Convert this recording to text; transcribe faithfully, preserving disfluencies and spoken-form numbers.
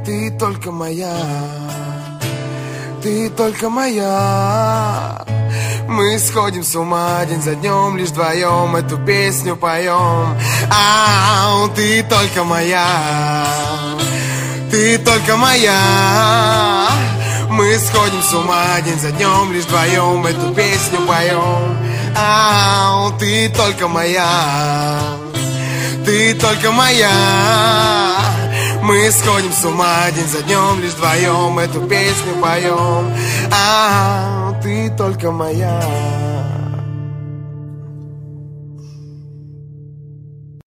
Ты только моя, ты только моя. Мы сходим с ума день за днем, лишь вдвоем эту песню поем. Ау, ты только моя, ты только моя. Мы сходим с ума день за днем, лишь вдвоем эту песню поем. Ау, ты только моя, ты только моя. Мы сходим с ума день за днем, лишь вдвоем эту песню поем. А, ты только моя.